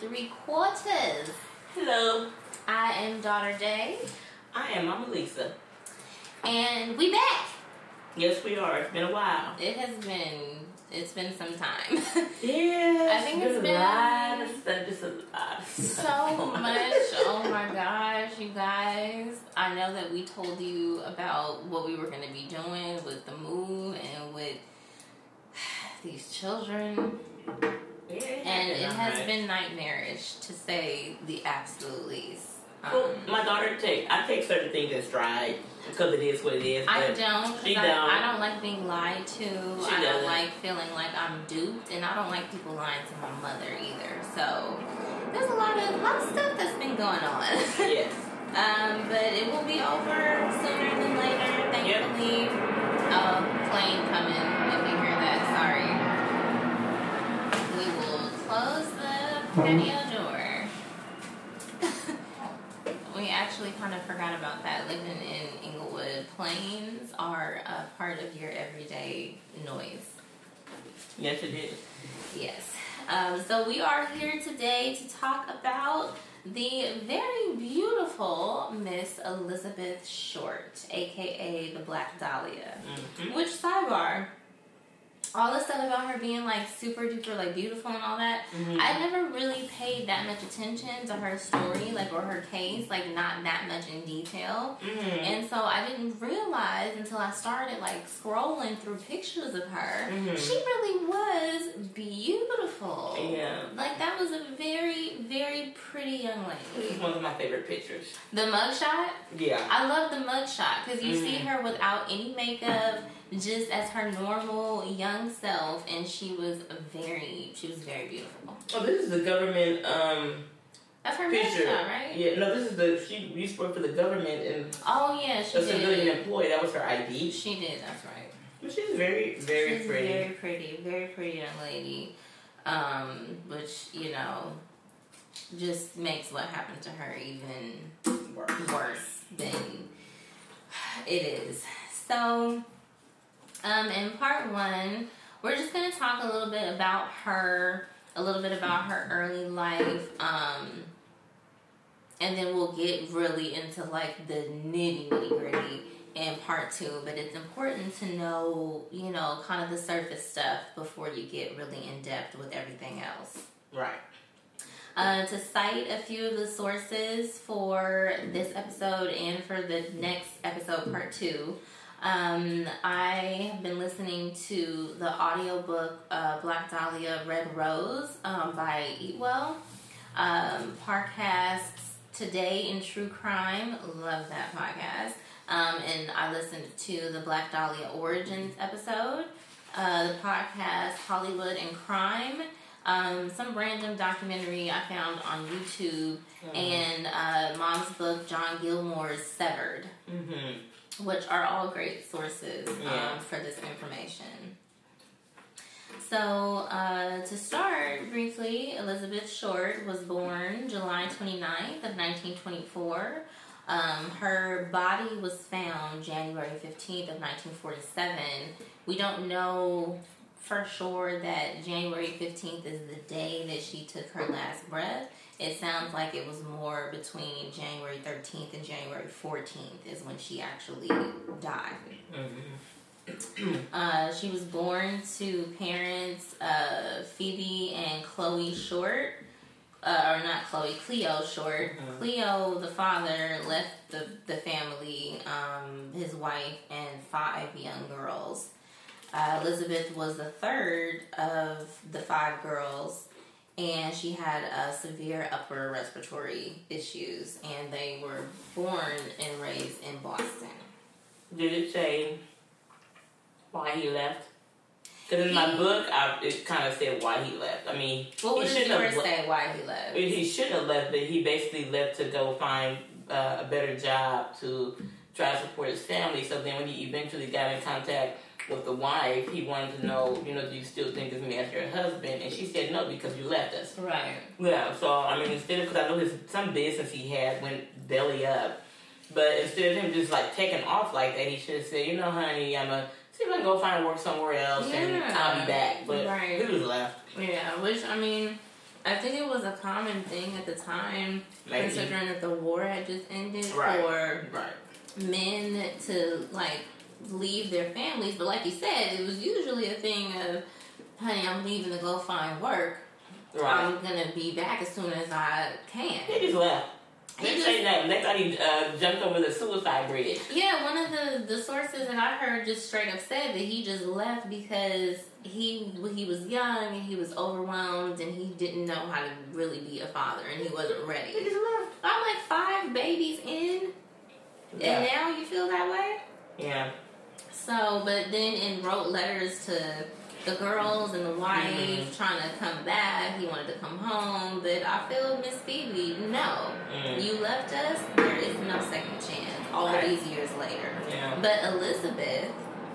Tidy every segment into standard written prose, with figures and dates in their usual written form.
3/4. Hello. I am Daughter Day. I am Mama Lisa. And we back. Yes, we are. It's been a while. It's been some time. Yeah. I think it's been a lot of stuff. Just a lot of so stuff. much. Oh my gosh, you guys. I know that we told you about what we were going to be doing with the move and with these children. Yeah, And it has been nightmarish, to say the absolute least. Well, my daughter I take certain things in stride because it is what it is. I don't. She I don't like being lied to. She I don't doesn't. like feeling like I'm duped, and I don't like people lying to my mother either. So there's a lot of stuff that's been going on. Yes. But it will be over sooner than later, thankfully. Plane coming. If you hear that, sorry. We will close the patio door. We actually kind of forgot about that. Living in Inglewood, planes are a part of your everyday noise. Yes, it is. Yes. So we are here today to talk about the very beautiful Miss Elizabeth Short, aka the Black Dahlia. Mm-hmm. Which, sidebar, all the stuff about her being like super duper like beautiful and all that, Mm-hmm. I never really paid that much attention to her story, like, or her case, like not that much in detail. Mm-hmm. And so I didn't realize until I started like scrolling through pictures of her, Mm-hmm. she really was beautiful. Yeah. Like, that was a very, very pretty young This lady. is one of my favorite pictures. The mugshot, Yeah. I love the mugshot because you see Mhm. her without any makeup, just as her normal young self, and she was very beautiful. Oh, this is the government That's her picture. mugshot, right? Yeah. No, this is she used to work for the government and Oh yeah, she a civilian did. employee. That was her ID. She did. That's right. But she's very, very She's pretty. very pretty young lady. Which, you know, just makes what happened to her even worse than it is. So, in part one, we're just going to talk a little bit about her early life, and then we'll get really into like the nitty gritty in part two. But it's important to know, you know, kind of the surface stuff before you get really in depth with everything else. Right. To cite a few of the sources for this episode and for the next episode, part two, I have been listening to the audiobook Black Dahlia Red Rose by Eatwell. Podcasts Today in True Crime, love that podcast. And I listened to the Black Dahlia Origins episode, the podcast Hollywood and Crime, some random documentary I found on YouTube, and Mom's book, John Gilmore's Severed, which are all great sources for this information. So, to start briefly, Elizabeth Short was born July 29th of 1924. Her body was found January 15th of 1947. We don't know for sure that January 15th is the day that she took her last breath. It sounds like it was more between January 13th and January 14th is when she actually died. She was born to parents Phoebe and Chloe Short, or not Chloe, Cleo Short. Cleo, the father, left the family, his wife, and 5 young girls. Elizabeth was the third of the 5 girls, and she had severe upper respiratory issues, and they were born and raised in Boston. Did it say why he left? Because in my book, it kind of said why he left. I mean, what would yours say why he left? He shouldn't have left, but he basically left to go find a better job to try to support his family. So then when he eventually got in contact with the wife, he wanted to know, you know, do you still think this man is your husband? And she said no, because you left us. Right. Yeah, so, I mean, instead of, because I know some business he had went belly up, but instead of him just, like, taking off like that, he should have said, you know, honey, I'm a see if I can go find work somewhere else and I'll be back. But he was left. Yeah, which, I mean, I think it was a common thing at the time, Maybe. considering that the war had just ended, Right. for Right. men to like leave their families. But like you said, it was usually a thing of, honey, I'm leaving to go find work. Right. I'm gonna be back as soon as I can. He just left. He They just- say that they thought he jumped over the suicide bridge. Yeah, one of the sources that I heard just straight up said that he just left because he was young and he was overwhelmed and he didn't know how to really be a father and he wasn't He ready. just left. I'm like 5 babies in, Yeah. and now you feel that way. Yeah. So, but then and wrote letters to the girls and the wife Mhm. trying to come back. He wanted to come home, but I feel Miss Phoebe, no, you left us. There is no second chance. All Right. these years later. Yeah. But Elizabeth,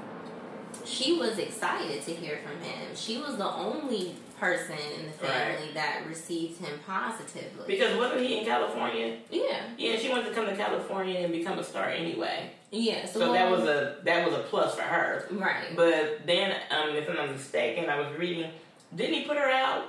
she was excited to hear from him. She was the only person in the family that received him positively. Because wasn't he in California? Yeah, Yeah, she wanted to come to California and become a star anyway. yeah. So that was a plus for her. right. But then, if I'm not mistaken, I was reading, didn't he put her out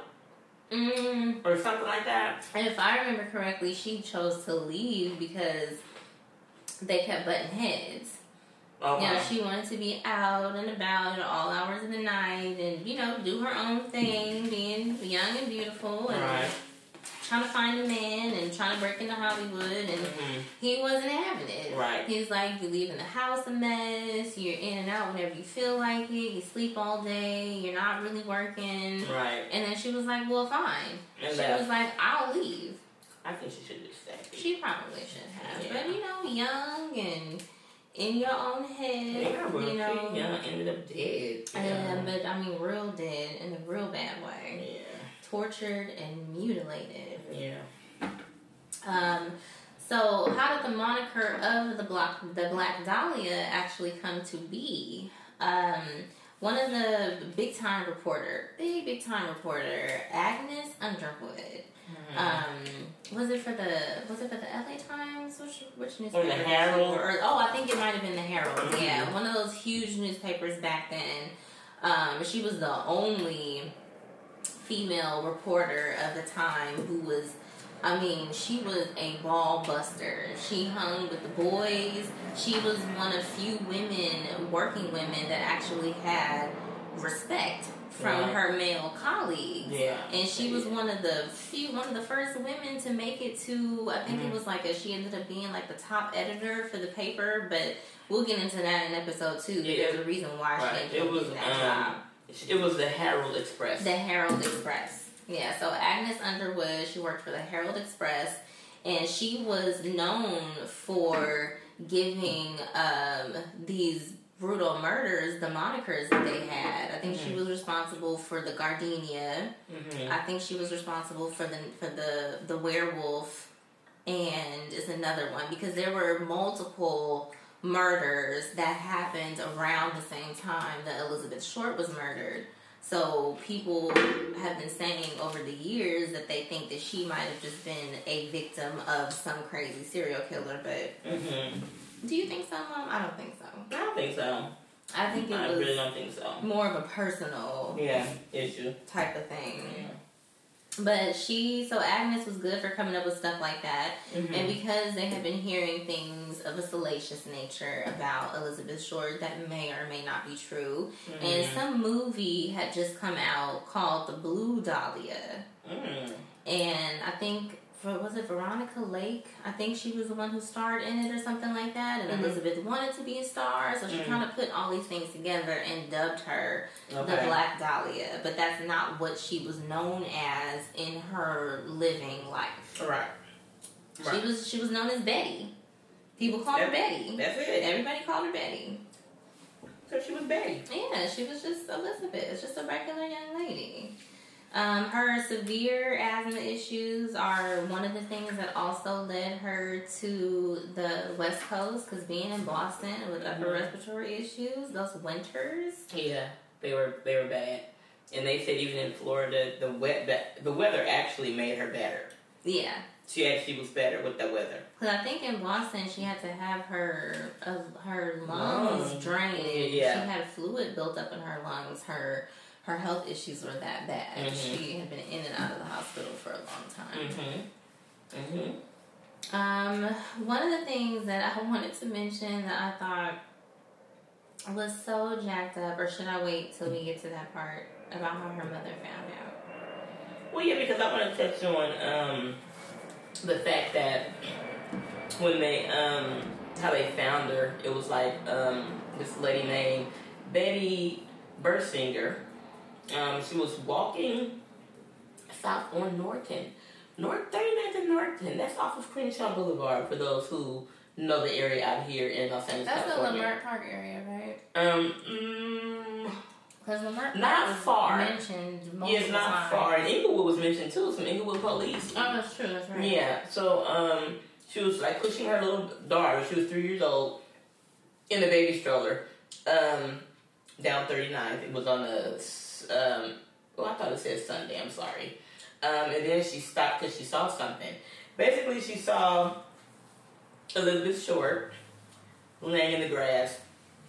or something like that? And if I remember correctly, she chose to leave because they kept butting heads. Okay. You know, she wanted to be out and about at all hours of the night and, you know, do her own thing, being young and beautiful and Right. trying to find a man and trying to break into Hollywood. And he wasn't having it. Right. He's like, you're leaving the house a mess, you're in and out whenever you feel like it, you sleep all day, you're not really working. Right. And then she was like, well, fine. And She left. was like, I'll leave. I think she should just stay. She probably should have. Yeah. But, you know, young and in your own head, Yeah, well, you know. she ended up dead. But, I mean, real dead in a real bad way. Yeah. Tortured and mutilated. Yeah. So how did the moniker of the Black Dahlia actually come to be? One of the big time reporter, Agnes Underwood. Was it for the LA Times? Which newspaper? Or the Herald? I think it might have been the Herald. Yeah, one of those huge newspapers back then. She was the only female reporter of the time who was, she was a ball buster. She hung with the boys. She was one of few working women that actually had respect from her male colleagues. Yeah. And she was one of the first women to make it to, I think it was she ended up being like the top editor for the paper, but we'll get into that in episode 2. Yeah. There's a reason why she ended up getting that job. It was the Herald Express. The Herald Express. Yeah, so Agnes Underwood, she worked for the Herald Express, and she was known for giving these brutal murders the monikers that they had. I think she was responsible for the Gardenia. I think she was responsible for the werewolf, and is another one, because there were multiple murders that happened around the same time that Elizabeth Short was murdered. So people have been saying over the years that they think that she might have just been a victim of some crazy serial killer. But do you think so, Mom? I don't think so. I don't think so. I think I it was really don't think so. more of a personal issue type of thing. Yeah. But Agnes was good for coming up with stuff like that. And because they had been hearing things of a salacious nature about Elizabeth Short that may or may not be true. And some movie had just come out called The Blue Dahlia. And I think, was it Veronica Lake? I think she was the one who starred in it or something like that. And Elizabeth wanted to be a star, so she kind of put all these things together and dubbed her the Black Dahlia. But that's not what she was known as in her living life. Right. She was known as Betty. People called her Betty. That's it. Everybody called her Betty. So she was Betty. Yeah, she was just Elizabeth, just a regular young lady. Her severe asthma issues are one of the things that also led her to the West Coast, because being in Boston with upper respiratory issues, those winters. Yeah, they were bad, and they said even in Florida, the weather actually made her better. Yeah. She actually was better with the weather. Because I think in Boston she had to have her lungs drained. Yeah. She had fluid built up in her lungs. Her her health issues were that bad. Mm-hmm. She had been in and out of the hospital for a long time. Mm-hmm. Mm-hmm. One of the things that I wanted to mention that I thought was so jacked up, or should I wait till we get to that part about how her mother found out? Well, yeah, because I want to touch on the fact that when they how they found her, it was like this lady named Betty Bersinger. She was walking south on Norton. 39th and Norton. That's off of Crenshaw Boulevard for those who know the area out here in Los Angeles, That's California. the Lamert Park area, right? Because Lamert Park Not was far. mentioned multiple Yeah, it's not times. far. And Inglewood was mentioned too. Some Inglewood police. Oh, that's true. That's right. Yeah. So she was like pushing her little daughter. She was 3 years old in the baby stroller. Down 39th. It was on a I thought it said Sunday. I'm sorry. And then she stopped because she saw something. Basically, she saw Elizabeth Short laying in the grass.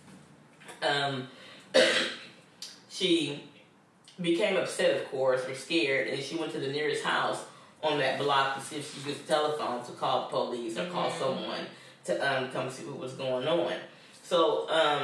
She became upset, of course, or scared, and she went to the nearest house on that block to see if she could telephone to call the police or call someone to come see what was going on. So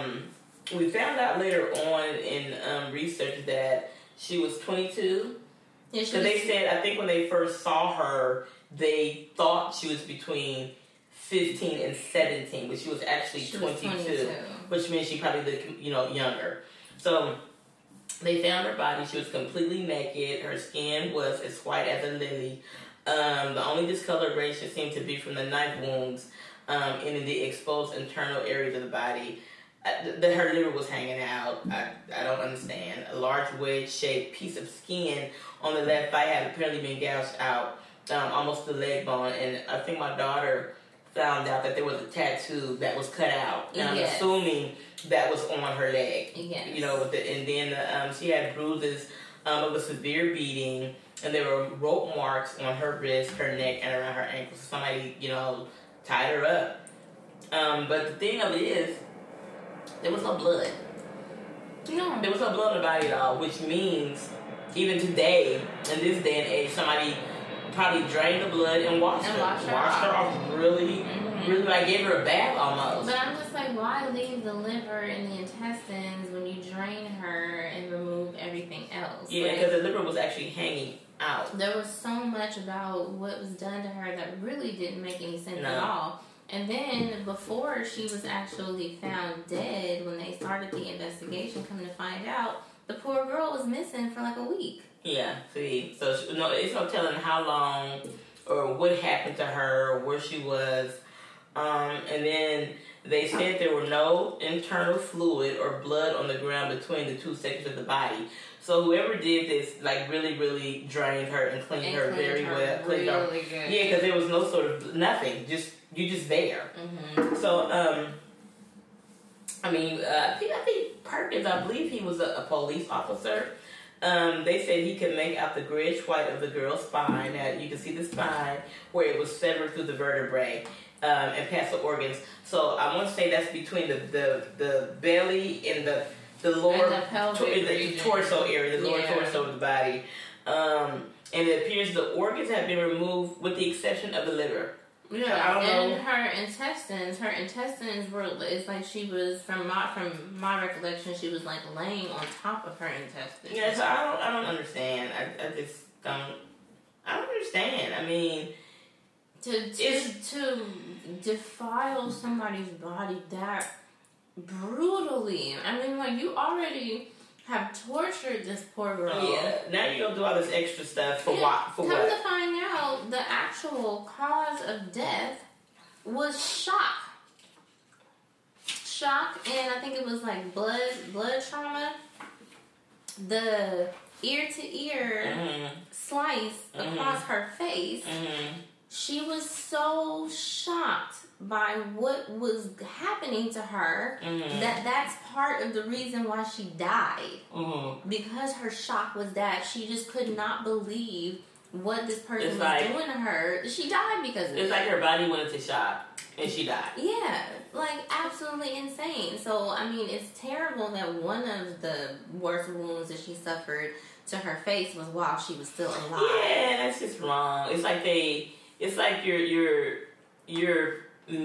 we found out later on in research that she was 22. Yeah, Because they said, I think when they first saw her, they thought she was between 15 and 17, but she was actually 22, which means she probably looked, younger. So they found her body. She was completely naked. Her skin was as white as a lily. The only discoloration seemed to be from the knife wounds in the exposed internal areas of the body. Her liver was hanging out. I don't understand. A large wedge-shaped piece of skin on the left thigh had apparently been gouged out, almost to the leg bone. And I think my daughter found out that there was a tattoo that was cut out. And I'm assuming that was on her leg. Yes. And then she had bruises of a severe beating, and there were rope marks on her wrist, her neck, and around her ankles. Somebody, tied her up. But the thing of it is, there was no blood. No. There was no blood on the body at all, which means even today, in this day and age, somebody probably drained the blood and washed her off really, like gave her a bath almost. But I'm just like, why leave the liver and the intestines when you drain her and remove everything else? Yeah, because the liver was actually hanging out. There was so much about what was done to her that really didn't make any sense at all. And then before she was actually found dead, when they started the investigation, coming to find out, the poor girl was missing for like a week. Yeah, see. So, it's no telling how long or what happened to her or where she was. And then they said there were no internal fluid or blood on the ground between the two sections of the body. So whoever did this, like, really, really drained her and cleaned her very well. Really good. Yeah, because there was no sort of nothing. You're just there. Mm-hmm. So, I think Perkins, I believe he was a police officer. They said he could make out the grayish white of the girl's spine. Now, you can see the spine where it was severed through the vertebrae and past the organs. So I want to say that's between the belly and the lower, and the pelvic the torso area, the lower torso of the body. And it appears the organs have been removed with the exception of the liver. Yeah, I don't know. her intestines were, it's like she was, from my recollection, she was like laying on top of her intestines. Yeah, so I don't understand. I just don't understand. I mean, to defile somebody's body that brutally. I mean, like, you already have tortured this poor girl. Yeah, now you're going to do all this extra stuff for what? For Come what? to find out, the actual cause of death was shock. And I think it was like blood trauma. The ear-to-ear slice across her face. She was so shocked by what was happening to her that's part of the reason why she died. Because her shock was that she just could not believe what this person was doing to her. She died because of it. It's like her body went into shock. And she died. Yeah, like absolutely insane. So, I mean, it's terrible that one of the worst wounds that she suffered to her face was while she was still alive. Yeah, that's just wrong. It's like you're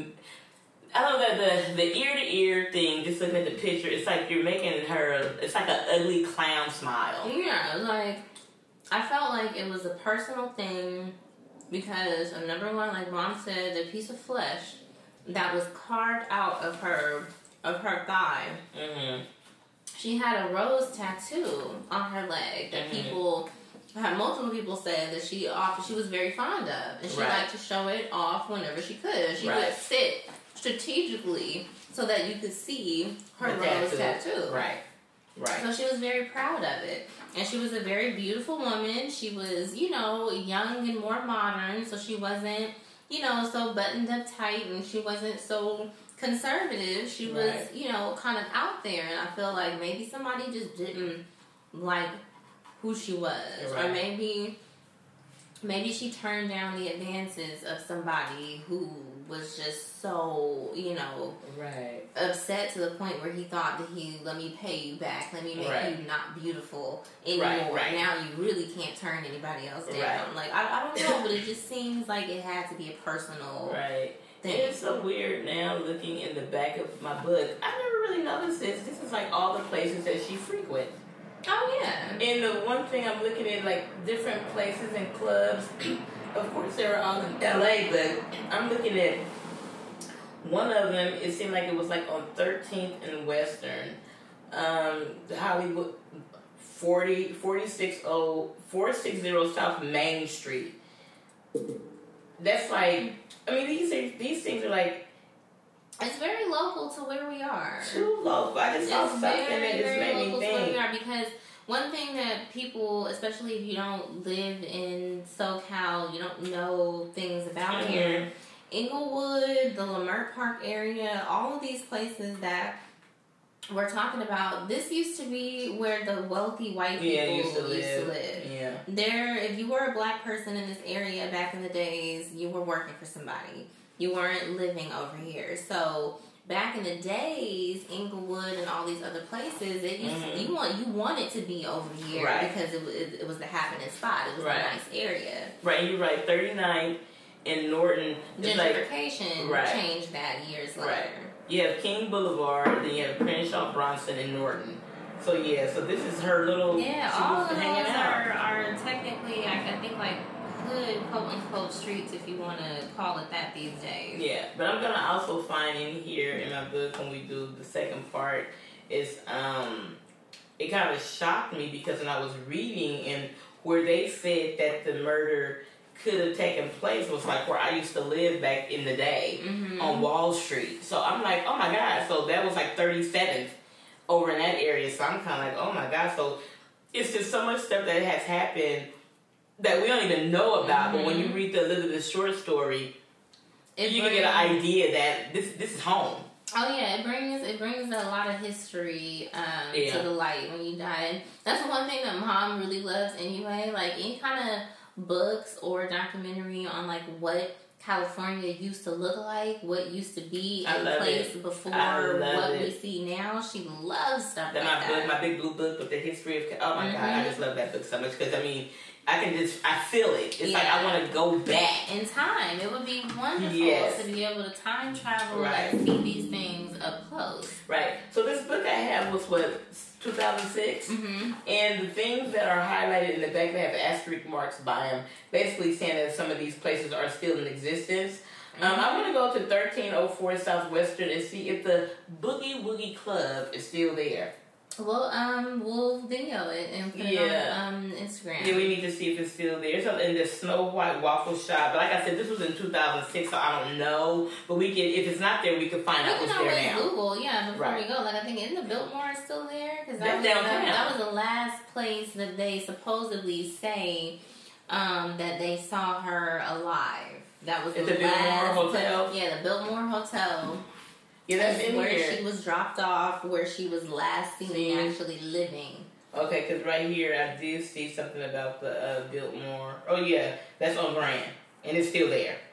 I don't know that the ear to ear thing, just looking at the picture, it's like you're making her, it's like an ugly clown smile. Yeah, like, I felt like it was a personal thing because, number one, like Mom said, the piece of flesh that was carved out of her thigh. Mm-hmm. She had a rose tattoo on her leg that multiple people said that she was very fond of, and she liked to show it off whenever she could. She would sit strategically so that you could see her rose tattoo. Right. So she was very proud of it. And she was a very beautiful woman. She was, young and more modern, so she wasn't, so buttoned up tight, and she wasn't so conservative. She was, kind of out there, and I feel like maybe somebody just didn't like who she was. Or maybe she turned down the advances of somebody who was just so, upset to the point where he thought that let me pay you back, let me make you not beautiful anymore. Now you really can't turn anybody else down. Like, I don't know, but it just seems like it had to be a personal thing. It's so weird now looking in the back of my book. I never really noticed this. This is like all the places that she frequents. Oh, yeah. And the one thing I'm looking at, like, different places and clubs, of course they're all in LA, but I'm looking at one of them, it seemed like it was like on 13th and Western, Hollywood, 460 South Main Street. That's like, I mean, these things are like, it's very local to where we are. Too local. I just saw something that just made me think. Where we are, because one thing that people, especially if you don't live in SoCal, you don't know things about here. Inglewood, the Leimert Park area, all of these places that we're talking about, this used to be where the wealthy white people used to live. Yeah. There, if you were a black person in this area back in the days, you were working for somebody. You weren't living over here. So back in the days, Inglewood and all these other places, it used you wanted to be over here because it was the happening spot. It was a nice area. Right, you're right. 39 in Norton. Gentrification changed that years later. Right. You have King Boulevard, then you have Crenshaw, Bronson, and Norton. So so this is her little. Yeah, all of those are technically, I think, like hood, quote unquote, streets, if you want to call it that these days. Yeah, but I'm gonna also find in here in my book when we do the second part is it kind of shocked me because when I was reading and where they said that the murder could have taken place was like where I used to live back in the day on Wall Street. So I'm like, oh my God. So that was like 37th over in that area. So I'm kind of like, oh my God. So it's just so much stuff that has happened that we don't even know about. But when you read the Elizabeth Short story, you can get an idea that this is home. Oh yeah, it brings a lot of history to the light when you die. That's the one thing that Mom really loves anyway. Like any kind of books or documentary on like what California used to look like, what used to be in place before what we see now. She loves stuff like that. My big blue book with the history of. Oh my God, I just love that book so much because I mean. I feel it. It's like I want to go back. In time. It would be wonderful to be able to time travel and see these things up close. Right. So this book I have was 2006? And the things that are highlighted in the back, they have asterisk marks by them, basically saying that some of these places are still in existence. I'm going to go to 1304 Southwestern and see if the Boogie Woogie Club is still there. We'll video it and put it on Instagram. Yeah, we need to see if it's still there. So in the Snow White Waffle Shop, but like I said, this was in 2006, so I don't know. But we can, if it's not there, we can find out what's there now. We can always Google, before we go. Like I think, isn't the Biltmore still there? Because that was the last place that they supposedly say that they saw her alive. That was the Biltmore Hotel. Yeah, the Biltmore Hotel. Yeah, that's in where here. She was dropped off, where she was last seen actually living. Okay, because right here I did see something about the Biltmore. Oh yeah, that's on Grand, and it's still there.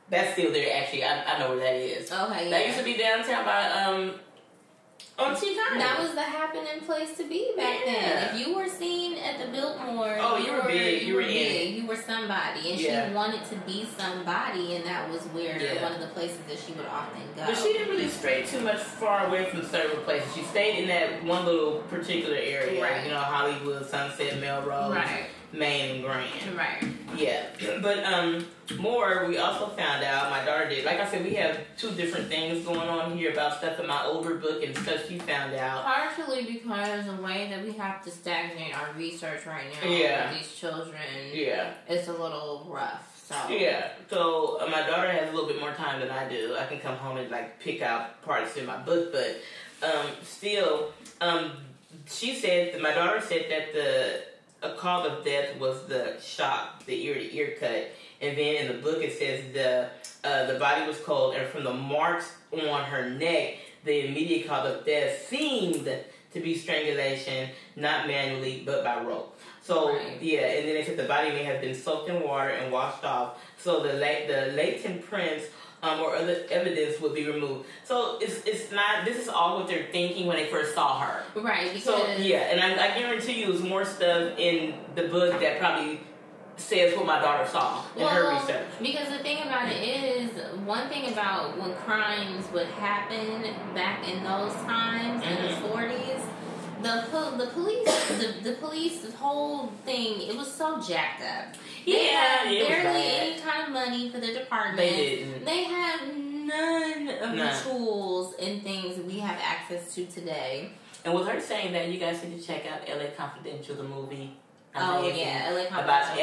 That's still there, actually. I know where that is. Okay, That used to be downtown by, on T-County. That was the happening place to be back then. If you were seen at the Biltmore, you were big. You were big. You were somebody, and she wanted to be somebody, and that was where one of the places that she would often go. But she didn't really stray too much far away from certain places. She stayed in that one little particular area, right. You know, Hollywood, Sunset, Melrose, right. Main, and Grand. Right. Yeah, but more, we also found out, my daughter did, like I said, we have two different things going on here about stuff in my older book and stuff she found out. Partially because the way that we have to stagnate our research right now with these children, it's a little rough. So. Yeah, so my daughter has a little bit more time than I do. I can come home and like pick out parts in my book, but still, she said, my daughter said that a cause of death was the shock, the ear-to-ear cut, and then in the book it says the body was cold, and from the marks on her neck, the immediate cause of death seemed to be strangulation, not manually but by rope. So and then they said the body may have been soaked in water and washed off, so the latent prints or other evidence would be removed. So it's not. This is all what they're thinking when they first saw her. Right. Because so and I guarantee you, there's more stuff in the book that probably says what my daughter saw in her research. Because the thing about it is, one thing about when crimes would happen back in those times in the 40s. The police, the whole thing, it was so jacked up. They had barely any kind of money for the department. They didn't. They had none of the tools and things that we have access to today. And with her saying that, you guys need to check out LA Confidential, the movie. Amazing. Oh yeah, LA Confidential. About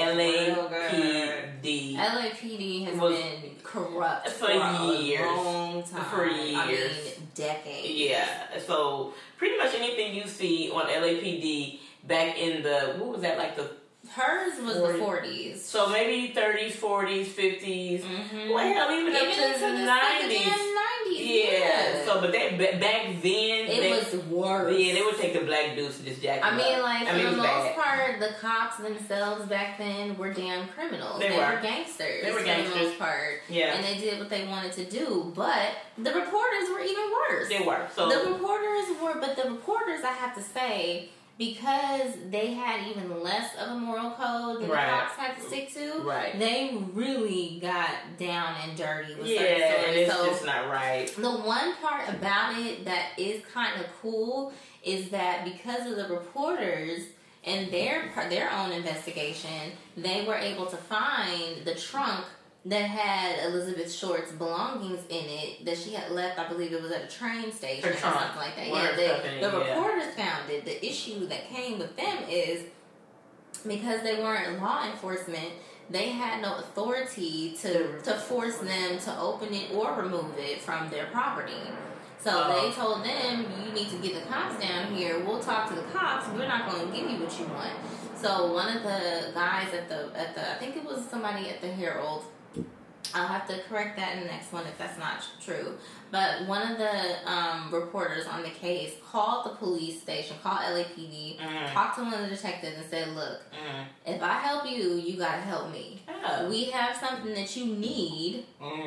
LAPD. LAPD has been corrupt for years. A long time. For years. I mean, decades. Yeah. So pretty much anything you see on LAPD back in the, what was that, like the hers was 40s. The 40s. So maybe 30s, 40s, 50s. Mm-hmm. Well, hell, even up to the 90s. Yeah. So, but that back then, it was worse. Yeah, they would take the black dudes to just jack them up. Like for the most part, the cops themselves back then were damn criminals. They were gangsters. They were gangsters for the most part. Yeah. And they did what they wanted to do. But the reporters were even worse. They were. So the reporters, I have to say, because they had even less of a moral code than the cops had to stick to, they really got down and dirty with certain stories. And it's just not right. The one part about it that is kind of cool is that because of the reporters and their own investigation, they were able to find the trunk that had Elizabeth Short's belongings in it that she had left. I believe it was at a train station or something like that. The reporters found it. The issue that came with them is because they weren't law enforcement, they had no authority to force them to open it or remove it from their property. So they told them, you need to get the cops down here. We'll talk to the cops. We're not going to give you what you want. So one of the guys at the I think it was somebody at the Herald, I'll have to correct that in the next one if that's not true. But one of the reporters on the case called the police station, called LAPD, talked to one of the detectives and said, look, if I help you, you got to help me. We have something that you need,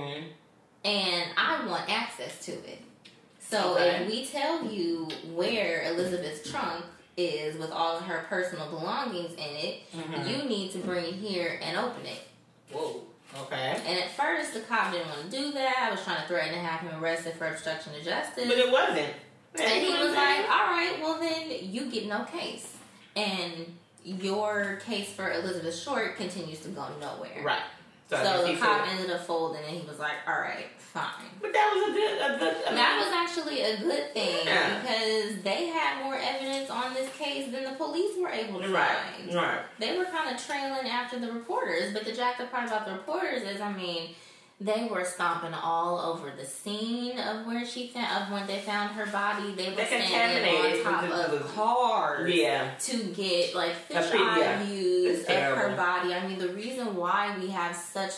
and I want access to it. So if we tell you where Elizabeth's trunk is with all of her personal belongings in it, you need to bring it here and open it. Whoa. Okay. And at first, the cop didn't want to do that. I was trying to threaten to have him arrested for obstruction of justice. But it wasn't. And he was like, all right, well then, you get no case. And your case for Elizabeth Short continues to go nowhere. Right. So the cop ended up folding, and he was like, all right, fine. But that was a good... that was actually a good thing, because they had more evidence on this case than the police were able to find. Right. They were kind of trailing after the reporters, but the jacked up part about the reporters is, I mean, they were stomping all over the scene of where of when they found her body. They were standing on top of cars to get like fish-eye views of her body. I mean, the reason why we have such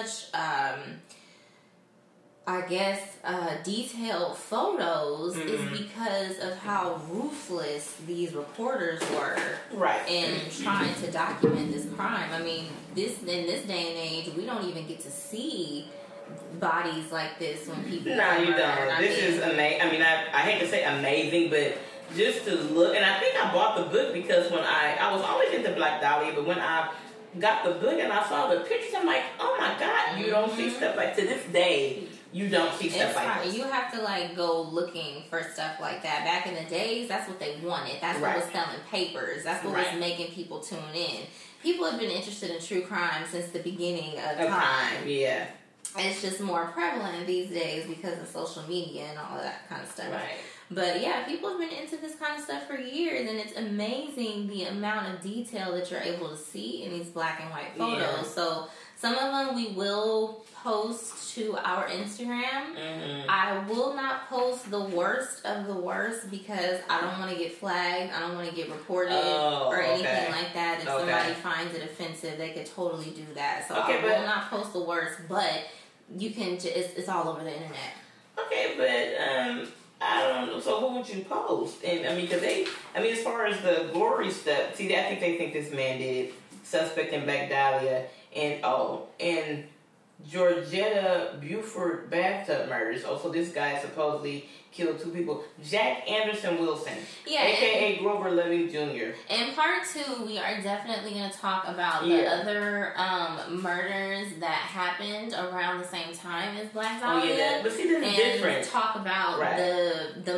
I guess detailed photos is because of how ruthless these reporters were in trying to document this crime. I mean, in this day and age, we don't even get to see bodies like this when people. No, you don't. This is amazing. I mean, I hate to say amazing, but just to look, and I think I bought the book because when I was always into Black Dahlia, but when I got the book and I saw the pictures, I'm like, oh my God, you don't see stuff like, to this day, you don't see stuff like this. You have to like go looking for stuff like that. Back in the days, that's what they wanted. That's what was selling papers. That's what was making people tune in. People have been interested in true crime since the beginning of time. Yeah. It's just more prevalent these days because of social media and all of that kind of stuff. Right. But yeah, people have been into this kind of stuff for years, and it's amazing the amount of detail that you're able to see in these black and white photos. Yeah. So some of them we will post to our Instagram. Mm-hmm. I will not post the worst of the worst because I don't want to get flagged. I don't want to get reported or anything like that. If somebody finds it offensive, they could totally do that. So I will not post the worst, but you can. It's all over the internet. Okay, but I don't know. So who would you post? And I mean, as far as the gory stuff, see, I think they think this man did suspect in Black Dahlia and Georgetta Buford bathtub murders. So this guy supposedly killed 2 people. Jack Anderson Wilson, a.k.a. Grover Leving Jr. In part 2, we are definitely going to talk about the other murders that happened around the same time as Black Dahlia. Oh, yeah, but see, this is different. And talk about the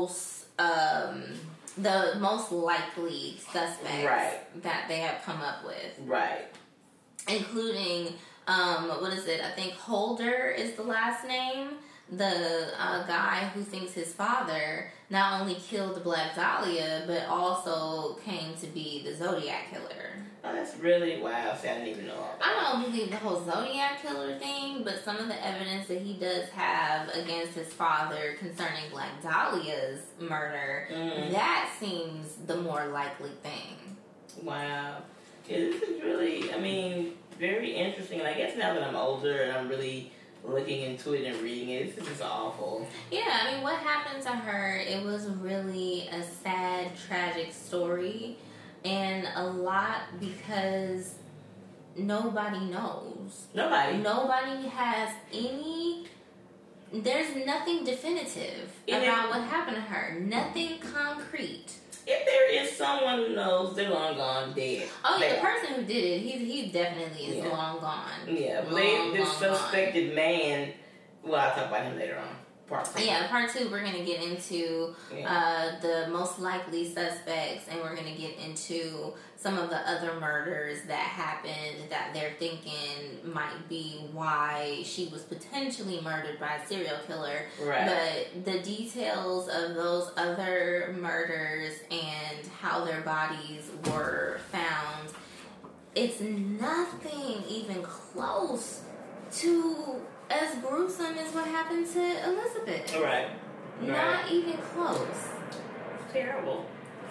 most likely suspects that they have come up with. Right. Including, what is it? I think Holder is the last name. The guy who thinks his father not only killed Black Dahlia, but also came to be the Zodiac Killer. Oh, that's really wow. See, I didn't even know all that. I don't believe the whole Zodiac Killer thing, but some of the evidence that he does have against his father concerning Black Dahlia's murder, that seems the more likely thing. Wow. Yeah, this is really, very interesting. And I guess now that I'm older and I'm really looking into it and reading it, this is awful. Yeah, what happened to her, it was really a sad, tragic story. And a lot because nobody knows. Nobody has there's nothing definitive about what happened to her. Nothing concrete. If there is someone who knows, they're long gone, dead. Oh, yeah, the person who did it, he definitely is long gone. Yeah, but this suspected man, well, I'll talk about him later on. Part 2. Yeah, part 2, we're going to get into the most likely suspects, and we're going to get into some of the other murders that happened that they're thinking might be why she was potentially murdered by a serial killer. Right. But the details of those other murders and how their bodies were found, it's nothing even close to as gruesome as what happened to Elizabeth. Right. Not even close. It's terrible.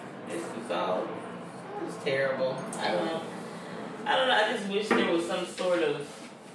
It's terrible. I don't know. I just wish there was some sort of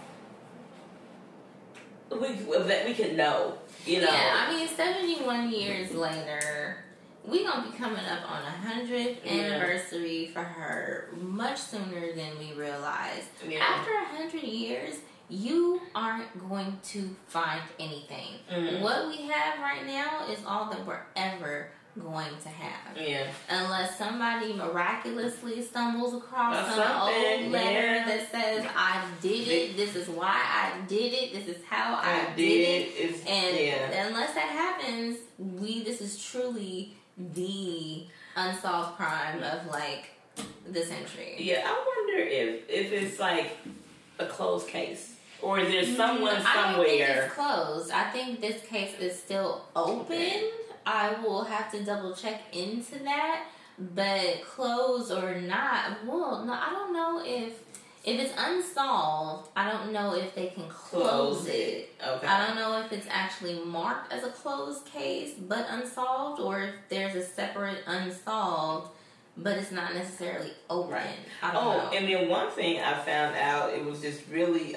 that we could know. Yeah, 71 years later, we gonna be coming up on 100th anniversary for her much sooner than we realized. Yeah. After 100 years, you aren't going to find anything. Mm-hmm. What we have right now is all that we're ever going to have. Yeah. Unless somebody miraculously stumbles across some old letter that says, I did it, this is why I did it, this is how I did it. And unless that happens, this is truly the unsolved crime of the century. Yeah, I wonder if it's a closed case. Or is there someone somewhere? I don't think it's closed. I think this case is still open. Okay. I will have to double check into that. But closed or not, well, no, I don't know if it's unsolved. I don't know if they can close it. Okay. I don't know if it's actually marked as a closed case but unsolved, or if there's a separate unsolved but it's not necessarily open. Right. I don't know. And then one thing I found out, it was just really,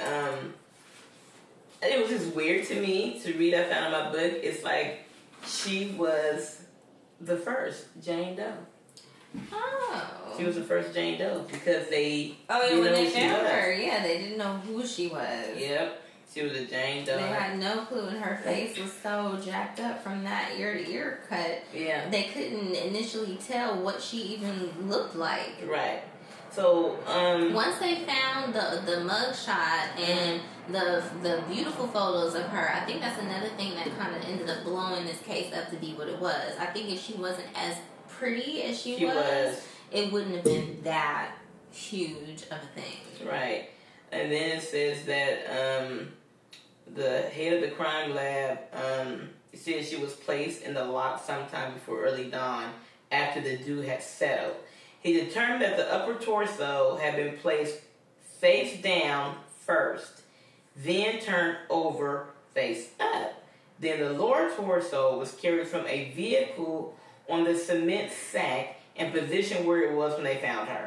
it was just weird to me to read. I found in my book, it's she was the first Jane Doe. Oh. She was the first Jane Doe because they when they found her, they didn't know who she was. Yep. She was a Jane Doe. They had no clue, and her face was so jacked up from that ear-to-ear cut. Yeah. They couldn't initially tell what she even looked like. Right. So, once they found the mugshot and the beautiful photos of her, I think that's another thing that kind of ended up blowing this case up to be what it was. I think if she wasn't as pretty as she was, it wouldn't have been that huge of a thing. Right. And then it says that the head of the crime lab said she was placed in the lot sometime before early dawn after the dew had settled. He determined that the upper torso had been placed face down first, then turned over face up. Then the lower torso was carried from a vehicle on the cement sack and positioned where it was when they found her.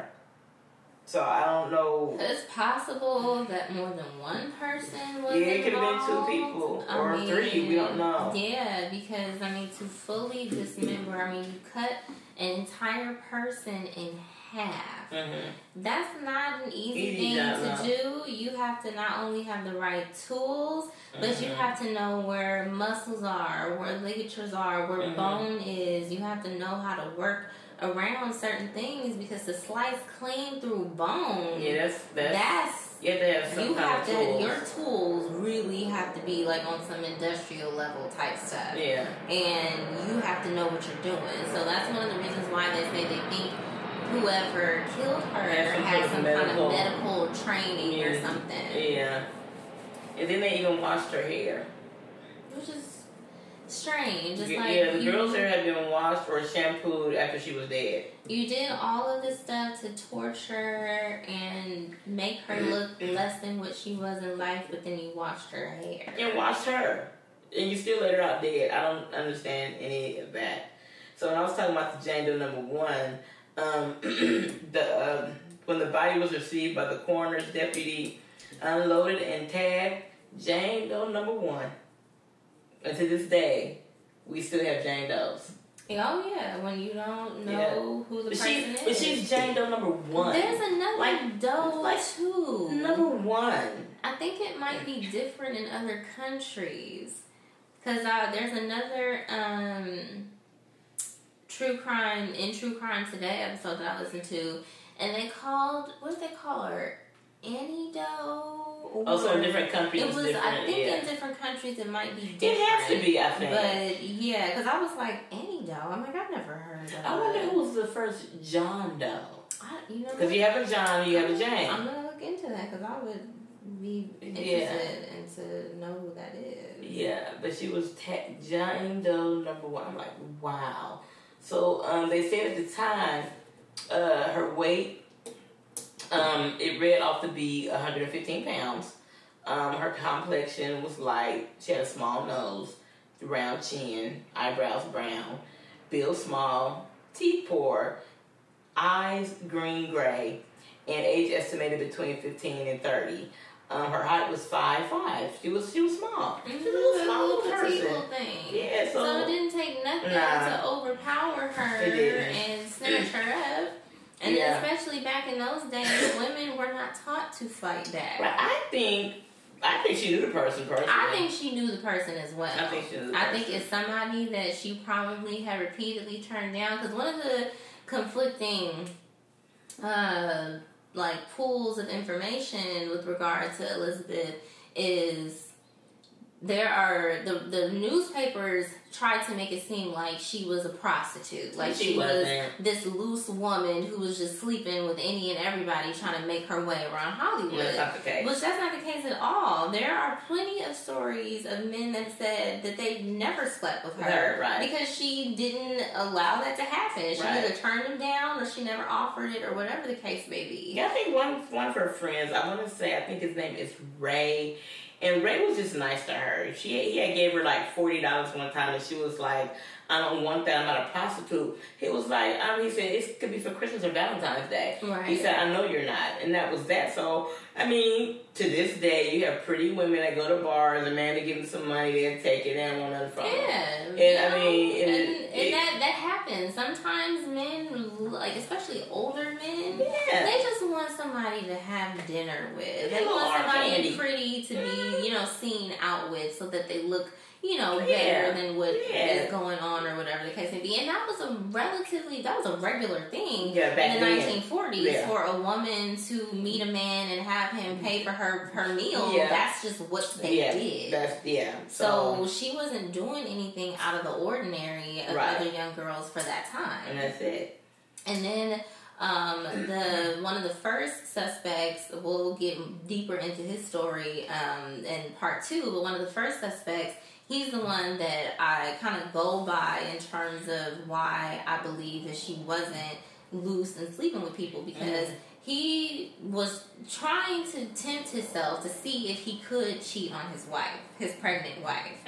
So I don't know. It's possible that more than one person was involved. It could have been 2 people or 3. We don't know. Yeah, because to fully dismember, you cut an entire person in half. Mm-hmm. That's not an easy thing to do. You have to not only have the right tools, but you have to know where muscles are, where ligatures are, where bone is. You have to know how to work around certain things, because to slice clean through bone, that's you have to have some kind of tools. Your tools really have to be like on some industrial level type stuff. Yeah. And you have to know what you're doing. So that's one of the reasons why they say they think whoever killed her had some kind of medical training or something. Yeah. And then they even washed her hair. Which is strange. It's the girl's hair had been washed or shampooed after she was dead. You did all of this stuff to torture and make her look less than what she was in life, but then you washed her hair. And washed her. And you still let her out dead. I don't understand any of that. So when I was talking about the Jane Doe number 1, when the body was received by the coroner's deputy, unloaded and tagged Jane Doe number 1. And to this day, we still have Jane Does. Oh yeah, when you don't know who the person is. But she's Jane Doe number 1. There's another Doe too. Number 1. I think it might be different in other countries, because there's another True Crime Today episode that I listened to, and they called, what did they call her? Annie Doe? Also in different countries. It was, I think in different countries it might be different. It has to be, I think. But yeah, because I was like, Annie Doe? I'm like, I've never heard of I wonder who was the first John Doe. Because you have a John, you have a Jane. I'm going to look into that, because I would be interested and to know who that is. Yeah, but she was Jane Doe number 1. I'm like, wow. So they said at the time, her weight, it read off to be 115 pounds. Her complexion was light. She had a small nose, round chin, eyebrows brown, bill small, teeth poor, eyes green-gray, and age estimated between 15 and 30. Her height was 5'5". She was small. She was a little small person. Thing. Yeah, so it didn't take nothing to overpower her and snatch her up. And then especially back in those days, women were not taught to fight back. Right. I think she knew the person personally. I think she knew the person as well. I think she knew the person. I think it's somebody that she probably had repeatedly turned down. Because one of the conflicting pools of information with regard to Elizabeth is there are the newspapers tried to make it seem like she was a prostitute, like she was this loose woman who was just sleeping with any and everybody, trying to make her way around Hollywood. That's not the case. Which that's not the case at all. There are plenty of stories of men that said that they never slept with her because she didn't allow that to happen. She either turned them down or she never offered it or whatever the case may be. Yeah, I think one of her friends, I want to say, I think his name is Ray. And Ray was just nice to her. He had gave her like $40 one time, and she was like, I don't want that. I'm not a prostitute. He was like, he said, it could be for Christmas or Valentine's Day. Right. He said, I know you're not. And that was that. So, I mean, to this day, you have pretty women that go to bars, a man to give them some money, they'll take it, they don't want nothing from them. Yeah. And I mean... And that happens. Sometimes men, like, especially older men, yeah. they just want somebody to have dinner with. They Hello, want somebody Candy. pretty to be, seen out with so that they look, better than what is going on or whatever the case may be. And that was a regular thing in the 1940s for a woman to meet a man and have him pay for her meal. Yeah. That's just what they did. So she wasn't doing anything out of the ordinary of other young girls for that time. And that's it. And then one of the first suspects, we'll get deeper into his story in part 2, but one of the first suspects, he's the one that I kind of go by in terms of why I believe that she wasn't loose and sleeping with people, because he was trying to tempt himself to see if he could cheat on his wife, his pregnant wife.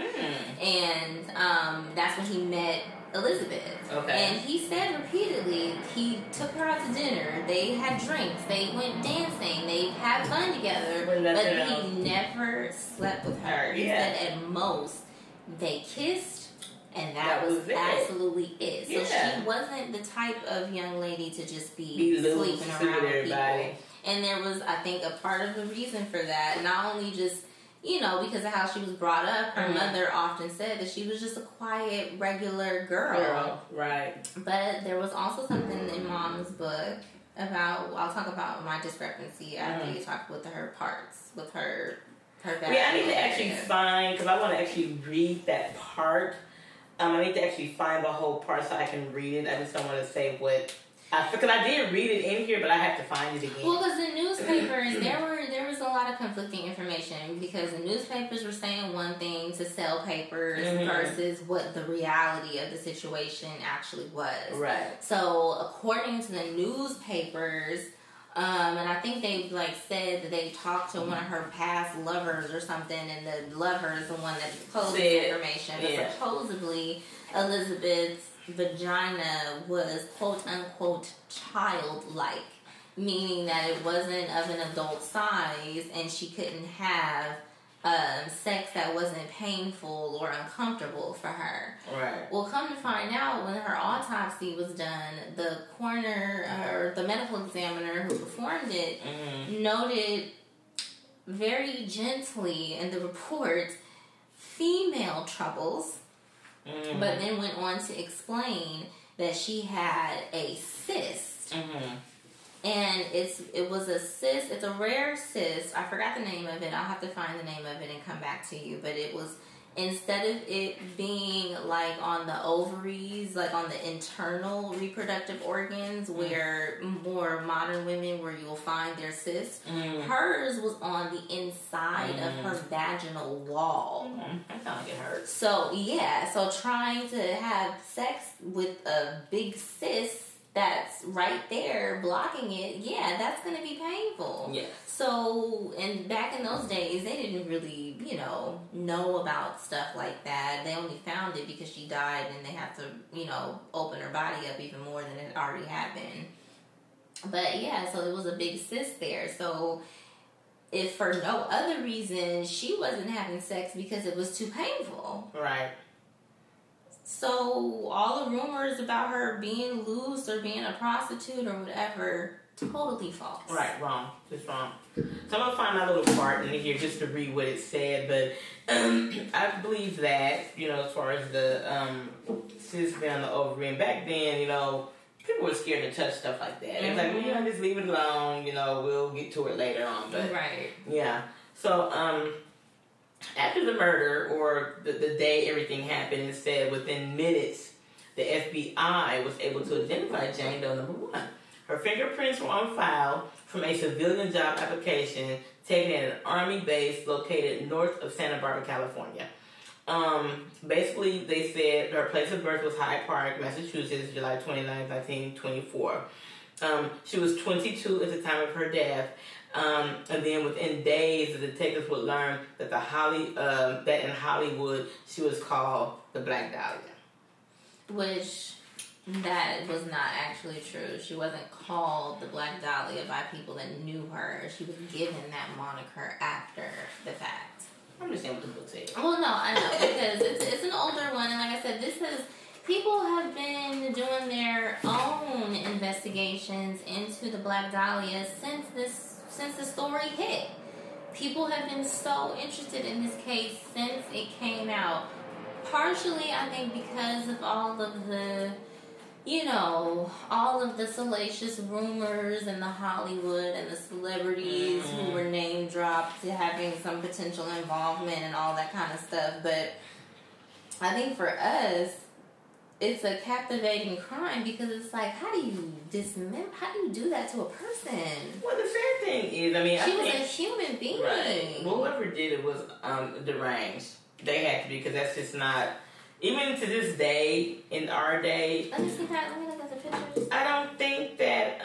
And that's when he met Elizabeth. Okay. And he said repeatedly he took her out to dinner, they had drinks, they went dancing, they had fun together, but he never slept with her. He said at most they kissed, and that was absolutely it. So she wasn't the type of young lady to just be sleeping around with people. And there was, I think, a part of the reason for that, not only just, because of how she was brought up, her mother often said that she was just a quiet, regular girl. Right. But there was also something in Mom's book about, I'll talk about my discrepancy after you talk with her parts, with her I need to actually find, because I want to actually read that part. I need to actually find the whole part so I can read it. I just don't want to say what... Because I did read it in here, but I have to find it again. Well, because the newspapers, there was a lot of conflicting information, because the newspapers were saying one thing to sell papers versus what the reality of the situation actually was. Right. So, according to the newspapers... and I think they said that they talked to one of her past lovers or something, and the lover is the one that disclosed this information. But supposedly Elizabeth's vagina was quote unquote childlike, meaning that it wasn't of an adult size, and she couldn't have sex that wasn't painful or uncomfortable for her. Right. Well, come to find out, when her autopsy was done, the coroner or the medical examiner who performed it noted very gently in the report female troubles, but then went on to explain that she had a cyst. And it was a cyst. It's a rare cyst. I forgot the name of it. I'll have to find the name of it and come back to you. But it was, instead of it being like on the ovaries, like on the internal reproductive organs, where more modern women, where you'll find their cysts, hers was on the inside of her vaginal wall. That sounds like it hurts. So so trying to have sex with a big cyst that's right there blocking it, that's going to be painful. Yes. So, and back in those days, they didn't really, know about stuff like that. They only found it because she died, and they had to, open her body up even more than it already had been. But so it was a big cyst there. So, if for no other reason, she wasn't having sex because it was too painful. Right. So, all the rumors about her being loose or being a prostitute or whatever, totally false. Right, wrong. Just wrong. So, I'm going to find my little part in here just to read what it said. But I believe that, as far as the cyst being on the ovary, and back then, people were scared to touch stuff like that. It was like, just leave it alone, we'll get to it later on. But, yeah. So, after the murder, or the day everything happened, it said within minutes, the FBI was able to identify Jane Doe number 1. Her fingerprints were on file from a civilian job application taken at an Army base located north of Santa Barbara, California. Basically, they said her place of birth was Hyde Park, Massachusetts, July 29, 1924. She was 22 at the time of her death. And then within days, the detectives would learn that that in Hollywood, she was called the Black Dahlia. Which, that was not actually true. She wasn't called the Black Dahlia by people that knew her. She was given that moniker after the fact. I understand what the book says. Well, no, I know, because it's an older one, and like I said, people have been doing their own investigations into the Black Dahlia since the story hit. People have been so interested in this case since it came out. Partially, I think, because of all of the salacious rumors in the Hollywood and the celebrities who were name dropped having some potential involvement and all that kind of stuff. But I think for us, it's a captivating crime because it's like, how do you do that to a person? Well, the sad thing is, I mean, she was a human being. Right. Well, whoever did it was deranged. They had to be, because that's just not. Even to this day, in our day, Let me look at the pictures. I don't think that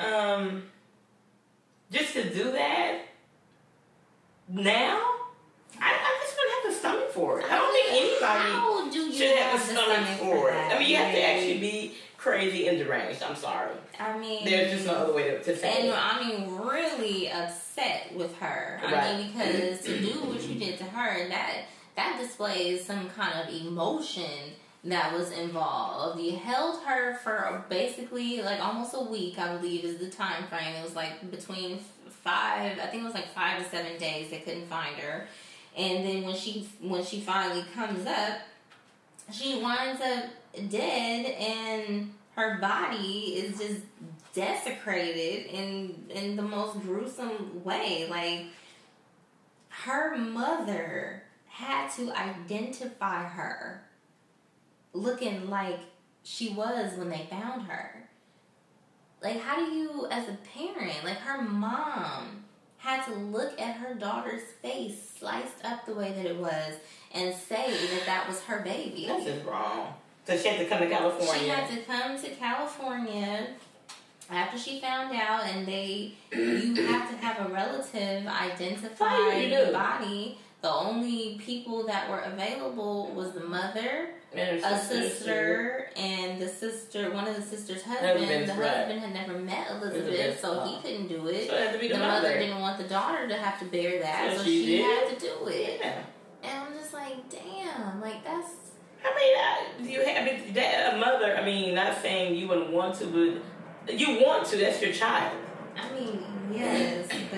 just to do that now, I just don't have the stomach for it. I don't think anybody should have the stomach for it. I mean, you have to actually be crazy and deranged. I'm sorry. I mean, there's just no other way to say it. And I mean, really upset with her. I mean, because to do what you did to her, that displays some kind of emotion that was involved. You held her for basically like almost a week, I believe is the time frame. It was like between 5 to 7 days they couldn't find her. And then when she finally comes up, she winds up dead, and her body is just desecrated in the most gruesome way. Like, her mother had to identify her looking like she was when they found her. Like, how do you, as a parent, like, her mom had to look at her daughter's face sliced up the way that it was and say that was her baby. That's just wrong. So she had to come to California. She had to come to California after she found out, and you have to have a relative identify the body. The only people that were available was the mother, a sister, and one of the sister's husband. The husband had never met Elizabeth, so he couldn't do it. So it had to be the mother didn't want the daughter to have to bear that, so she had to do it. Yeah. And I'm just like, damn, like that's. I mean, that a mother. I mean, not saying you wouldn't want to, but you want to. That's your child. I mean, yes, but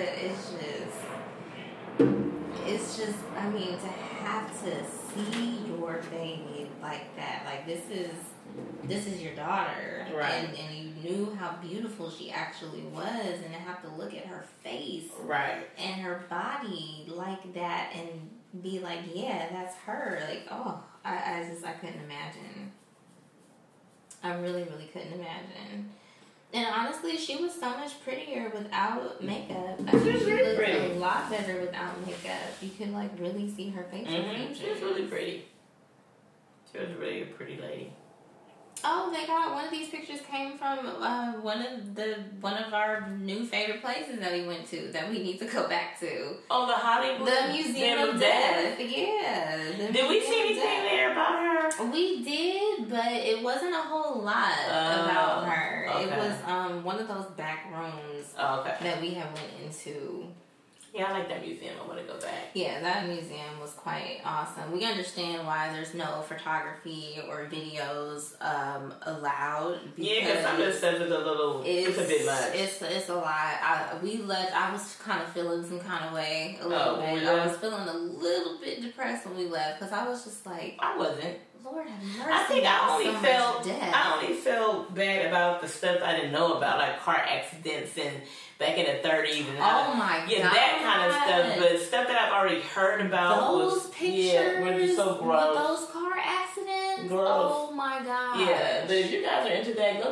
it's just, I mean, to have to see your baby like that, like this is your daughter, right? And you knew how beautiful she actually was, and to have to look at her face, right, and her body like that, and be like, yeah, that's her. Like, oh, I couldn't imagine. I really, really couldn't imagine. And honestly, she was so much prettier without makeup. I think she looked a lot better without makeup. You could like really see her facial features. She was really pretty. She was really a pretty lady. Oh, they got one of these pictures came from one of our new favorite places that we went to that we need to go back to. Oh, the Hollywood, the Museum of Death. Yeah. Did we see anything there about her? We did, but it wasn't a whole lot about her. Okay. It was one of those back rooms that we have went into. Yeah, I like that museum. I want to go back. Yeah, that museum was quite awesome. We understand why there's no photography or videos allowed. Yeah, because some of the stuff is it's a bit much. It's a lot. I was kind of feeling some kind of way a little bit. Really? I was feeling a little bit depressed when we left because I was just like, I wasn't. Lord have mercy. I think I only felt bad about the stuff I didn't know about, like car accidents and back in the 30s and that kind of stuff. But stuff that I've already heard about those pictures were just so gross. With those car accidents. Gross. Oh my god. Yeah, but if you guys are into that, go to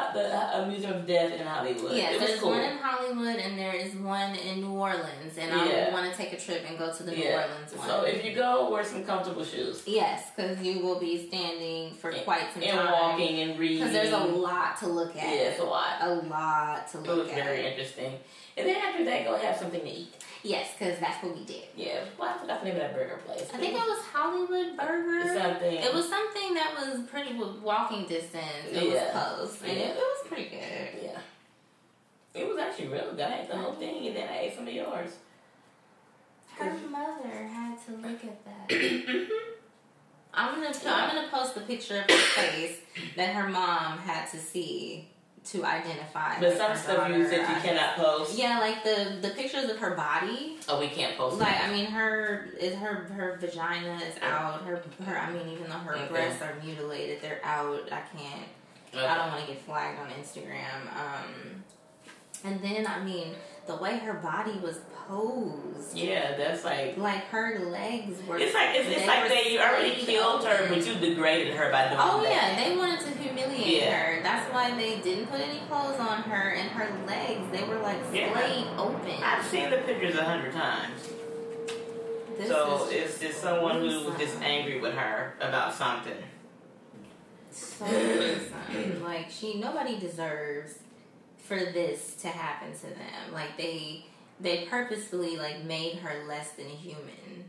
the Museum of Death in Hollywood. Yes, there's cool. one in Hollywood and there is one in New Orleans. And I want to take a trip and go to the New Orleans one. So if you go, wear some comfortable shoes. Yes, because you will be standing for quite some time. And walking and reading. Because there's a lot to look at. Yeah, it's a lot. A lot to look at. It was very interesting. And then after that, go have something to eat. Yes, because that's what we did. Yeah, well, I forgot the name of that burger place. I think it was Hollywood Burger. Something. It was something that was pretty walking distance. It was close. And it was pretty good. Yeah. It was actually really good. I ate the whole thing, and then I ate some of yours. Her mother had to look at that. I'm gonna post the picture of her face that her mom had to see to identify. But some stuff you said you cannot post. Yeah, like the pictures of her body. Oh, we can't post. Like I mean, her vagina is out. Her I mean, even though her breasts are mutilated, they're out. I can't. Okay. I don't want to get flagged on Instagram. And then I mean, the way her body was posed. Yeah, that's like her legs were. It's like they already killed her, but you degraded her by doing that. Oh yeah, they wanted to humiliate her. That's why they didn't put any clothes on her, and her legs, they were like splayed open. I've seen the pictures 100 times. So it's just someone who was just angry with her about something. So like nobody deserves for this to happen to them. Like they purposefully like made her less than human.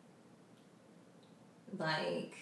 Like,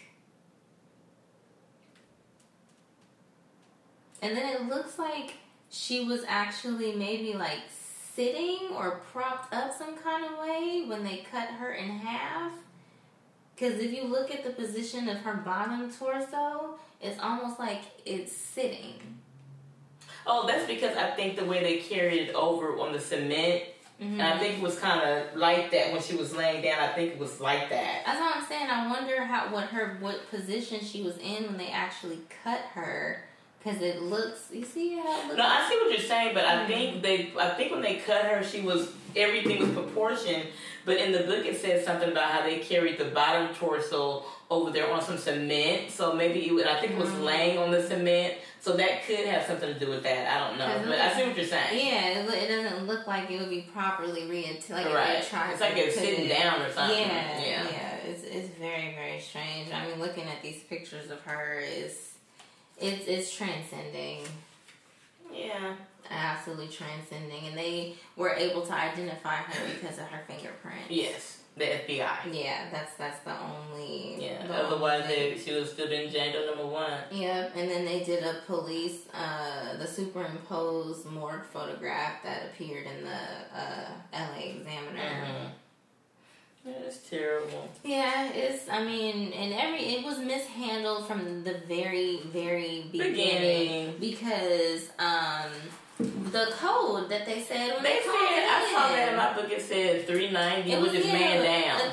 and then it looks like she was actually maybe like sitting or propped up some kind of way when they cut her in half. Because if you look at the position of her bottom torso, it's almost like it's sitting. Oh, that's because I think the way they carried it over on the cement, and I think it was kind of like that when she was laying down. I think it was like that. That's what I'm saying. I wonder what position she was in when they actually cut her. Because it looks, you see how it looks? No, I see what you're saying, but I think when they cut her, everything was proportioned. But in the book, it says something about how they carried the bottom torso over there on some cement. So maybe I think it was laying on the cement. So that could have something to do with that. I don't know, but I see what you're saying. Yeah, it doesn't look like it would be properly like right. It's like it's sitting down or something. Yeah. It's very, very strange. I mean, looking at these pictures of her it's transcending. Yeah. Absolutely transcending. And they were able to identify her because of her fingerprint. Yes. The FBI. Yeah, that's the only... Yeah, otherwise she was still in Django number 1. Yeah, and then they did a police, the superimposed morgue photograph that appeared in the LA Examiner. Mm-hmm. Yeah, it's terrible. Yeah, it was mishandled from the very, very beginning. Because, the code that they said when they called it in. I saw that in my book. It said 390, which is man down.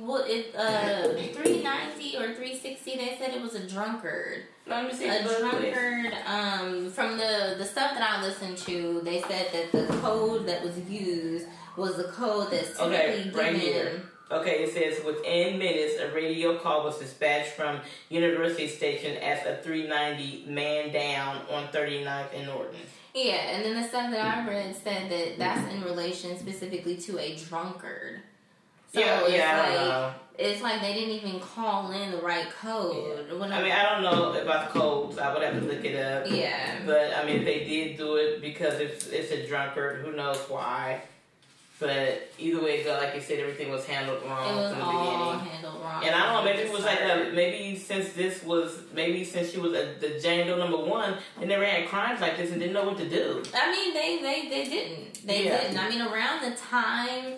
390 or 360. They said it was a drunkard. Let me see a drunkard. From the stuff that I listened to, they said that the code that was used was the code that's typically given. Right here. Okay, it says within minutes, a radio call was dispatched from University Station as a 390 man down on 39th and Norton. Yeah, and then the stuff that I read said that that's in relation specifically to a drunkard. So it's like they didn't even call in the right code. Yeah. I mean, I don't know about the codes. I would have to look it up. Yeah. But, I mean, if they did do it because it's a drunkard, who knows why. But either way it go, like you said, everything was handled wrong from the beginning. Handled wrong. And I don't know, maybe it was like since she was the Django number 1, they never had crimes like this and didn't know what to do. I mean, they didn't. They didn't. I mean, around the time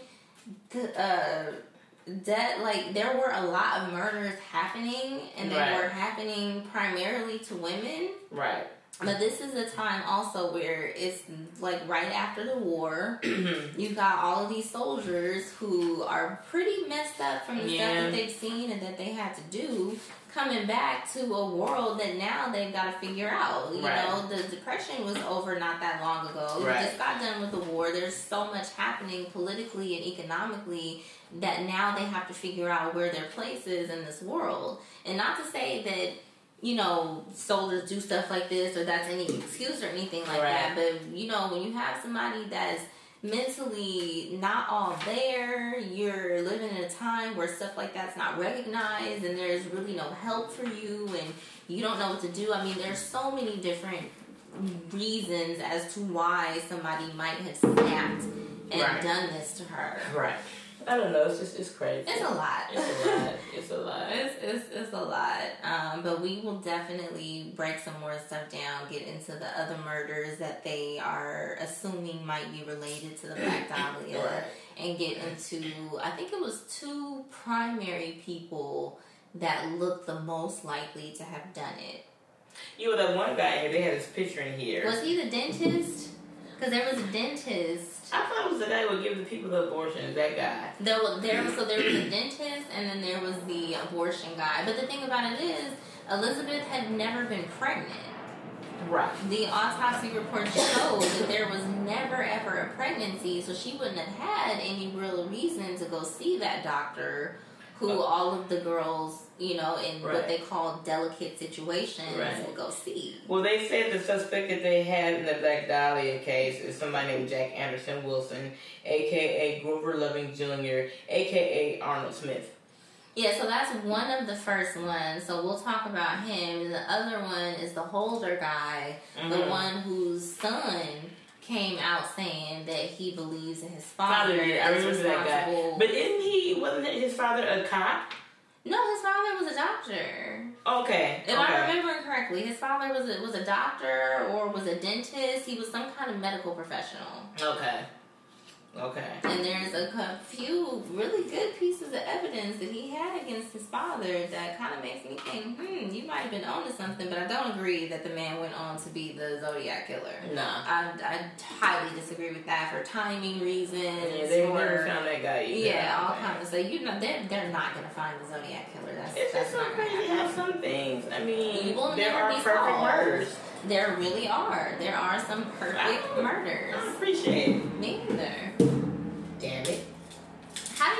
there were a lot of murders happening, and they were happening primarily to women. Right. But this is a time also where it's like right after the war. You've got all of these soldiers who are pretty messed up from the stuff that they've seen and that they had to do, coming back to a world that now they've got to figure out. You know, the Depression was over not that long ago. We just got done with the war. There's so much happening politically and economically that now they have to figure out where their place is in this world. And not to say that soldiers do stuff like this or that's any excuse or anything like that. But, when you have somebody that's mentally not all there, you're living in a time where stuff like that's not recognized and there's really no help for you and you don't know what to do. I mean, there's so many different reasons as to why somebody might have snapped and done this to her. Right. I don't know. It's crazy. It's a lot. It's a lot. It's a lot. But we will definitely break some more stuff down, get into the other murders that they are assuming might be related to the Black Dahlia, and get into, I think it was 2 primary people that looked the most likely to have done it. That one guy, they had his picture in here. Was he the dentist? Because there was a dentist. I thought it was the guy who would give the people the abortions. That guy. There was a dentist, and then there was the abortion guy. But the thing about it is, Elizabeth had never been pregnant. Right. The autopsy report showed that there was never ever a pregnancy, so she wouldn't have had any real reason to go see that doctor, who all of the girls, in what they call delicate situations, will go see. Well, they said the suspect that they had in the Black Dahlia case is somebody named Jack Anderson Wilson, a.k.a. Grover Loving Jr., a.k.a. Arnold Smith. Yeah, so that's one of the first ones. So we'll talk about him. And the other one is the Holder guy, the one whose son came out saying that he believes in his father. I remember that guy. But wasn't his father a cop? No, his father was a doctor. Okay. If I remember correctly, his father was a doctor or was a dentist. He was some kind of medical professional. Okay. And there's a few really good pieces of evidence that he had against his father that kind of makes me think, you might have been onto something, but I don't agree that the man went on to be the Zodiac killer. No. I highly disagree with that for timing reasons. Yeah, they never found that guy either. Yeah, all kinds of stuff. They're not going to find the Zodiac killer. It's just so crazy to have some things. I mean, there are perfect solved. murders. There really are. There are some perfect murders. I appreciate it. Me neither. Damn it. How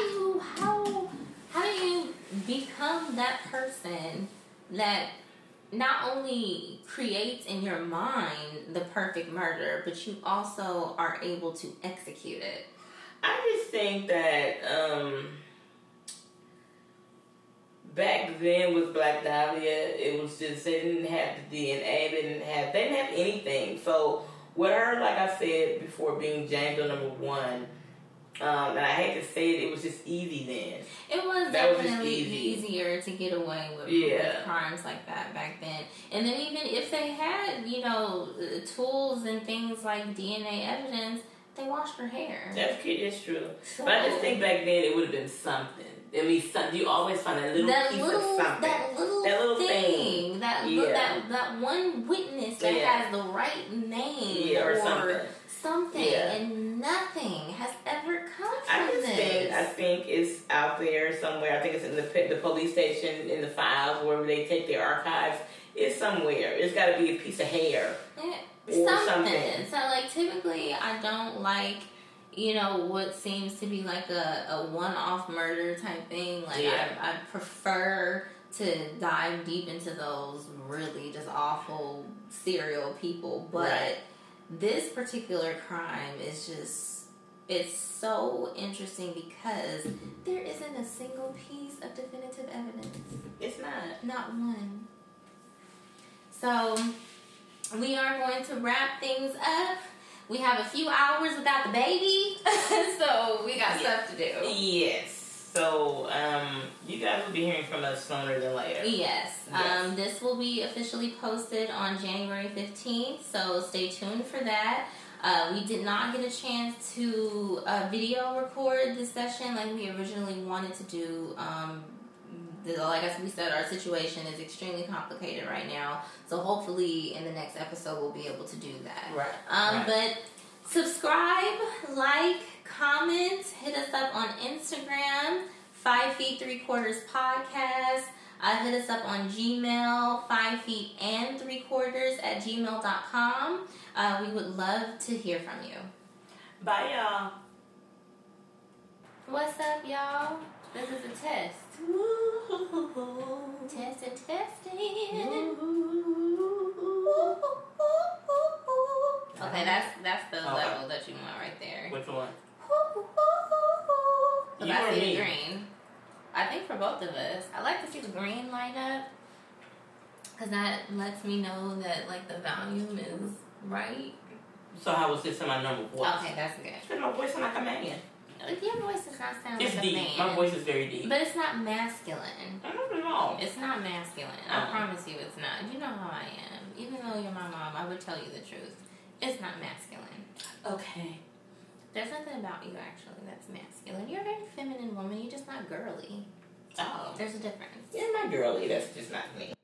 do you become that person that not only creates in your mind the perfect murder, but you also are able to execute it? I just think that back then with Black Dahlia, it was just they didn't have the DNA, they didn't have anything. So with her, like I said before, being Jane Doe #1. And I hate to say it was just easy then. It was definitely easier to get away with crimes like that back then. And then even if they had, tools and things like DNA evidence, they washed her hair. That's true. So, but I just think back then it would have been something. I mean, you always find a little piece of something. That little thing. That one witness that has the right name or something. And nothing has ever come from this. I think it's out there somewhere. I think it's in the police station, in the files, wherever they take their archives. It's somewhere. It's got to be a piece of hair. Or something. So, typically, I don't like, what seems to be like a one-off murder type thing. I prefer to dive deep into those really just awful serial people. But this particular crime is just, it's so interesting because there isn't a single piece of definitive evidence. It's not. Not one. So, we are going to wrap things up. We have a few hours without the baby, so we got stuff to do. Yes. So, you guys will be hearing from us sooner than later. Yes. This will be officially posted on January 15th, so stay tuned for that. We did not get a chance to video record this session like we originally wanted to do. Like we said, our situation is extremely complicated right now. So hopefully in the next episode we'll be able to do that. Right. But subscribe, like, comment, hit us up on Instagram, 5 Feet 3/4 Podcast. Hit us up on Gmail, 5 Feet and 3/4 at gmail.com. We would love to hear from you. Bye, y'all. What's up, y'all? This is a test. Testing. I think for both of us, I like to see the green light up because that lets me know that like the volume is right. So how was this in my normal voice? Okay, that's good. It's my voice like a man. Your voice does not sound It's like deep. a man. My voice is very deep. But it's not masculine. I don't know. It's not masculine. I promise you it's not. You know how I am. Even though you're my mom, I would tell you the truth. It's not masculine. Okay. There's nothing about you actually that's masculine. You're a very feminine woman. You're just not girly. Oh. There's a difference. Yeah, my girly. That's just not me.